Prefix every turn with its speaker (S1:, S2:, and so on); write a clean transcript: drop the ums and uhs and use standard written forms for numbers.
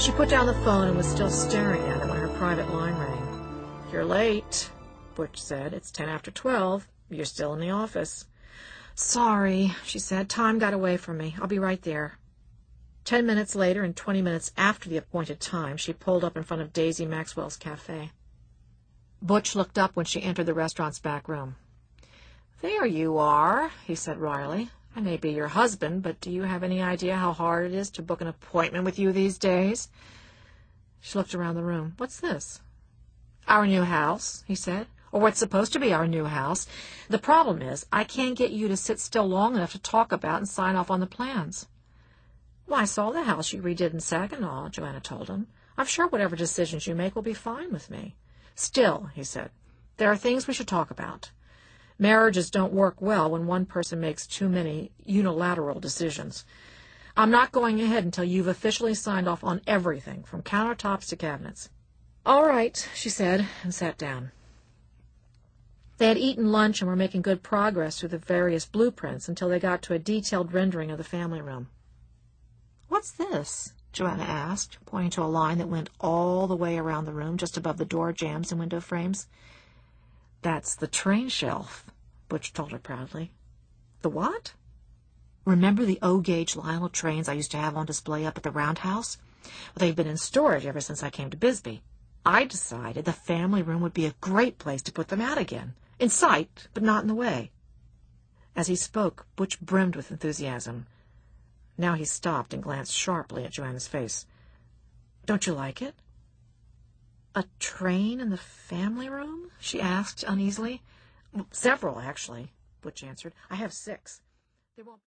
S1: She put down the phone and was still staring at it when her private line rang. "You're late," Butch said. "It's 10 after 12. You're still in the office." "Sorry," she said. "Time got away from me. I'll be right there." 10 minutes later, and 20 minutes after the appointed time, she pulled up in front of Daisy Maxwell's cafe. Butch looked up when she entered the restaurant's back room. "There you are," he said wryly. "I may be your husband, but do you have any idea how hard it is to book an appointment with you these days?" She looked around the room. "What's this?" "Our new house," he said. "Or what's supposed to be our new house. The problem is, I can't get you to sit still long enough to talk about and sign off on the plans." "Well, I saw the house you redid in Saginaw," Joanna told him. "I'm sure whatever decisions you make will be fine with me." "Still," he said, "there are things we should talk about. Marriages don't work well when one person makes too many unilateral decisions. I'm not going ahead until you've officially signed off on everything, from countertops to cabinets." "All right," she said, and sat down. They had eaten lunch and were making good progress through the various blueprints until they got to a detailed rendering of the family room. "What's this?" Joanna asked, pointing to a line that went all the way around the room, just above the door jambs and window frames. "That's the train shelf," Butch told her proudly. "The what?" "Remember the O-gauge Lionel trains I used to have on display up at the Roundhouse? Well, they've been in storage ever since I came to Bisbee. I decided the family room would be a great place to put them out again. In sight, but not in the way." As he spoke, Butch brimmed with enthusiasm. Now he stopped and glanced sharply at Joanna's face. "Don't you like it?" "A train in the family room?" she asked uneasily. "Several, actually," Butch answered. "I have 6. They won't